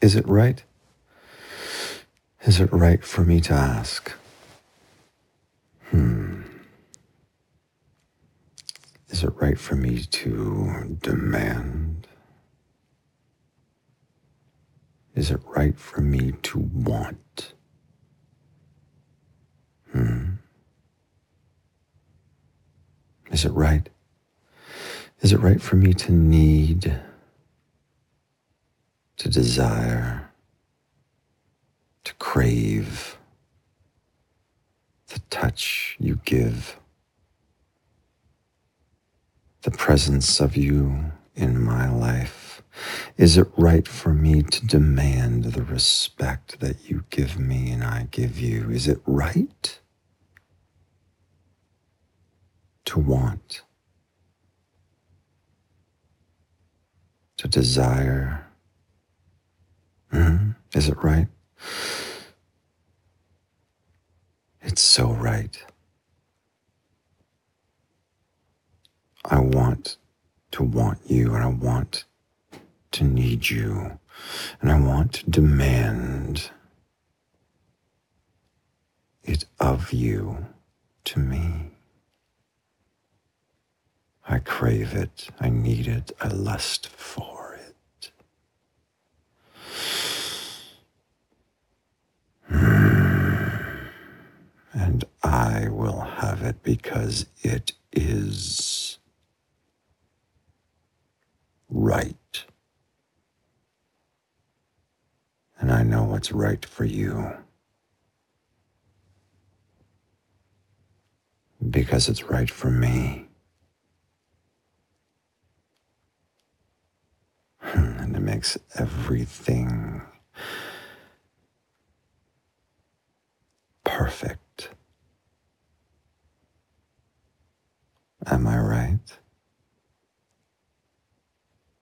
Is it right? Is it right for me to ask? Is it right for me to demand? Is it right for me to want? Is it right? Is it right for me to need, to desire, to crave the touch you give, the presence of you in my life? Is it right for me to demand the respect that you give me and I give you? Is it right to want, to desire? Is it right? It's so right. I want to want you, and I want to need you, and I want to demand it of you to me. I crave it, I need it, I lust for it. And I will have it because it is right. And I know what's right for you because it's right for me. And it makes everything perfect. Am I right?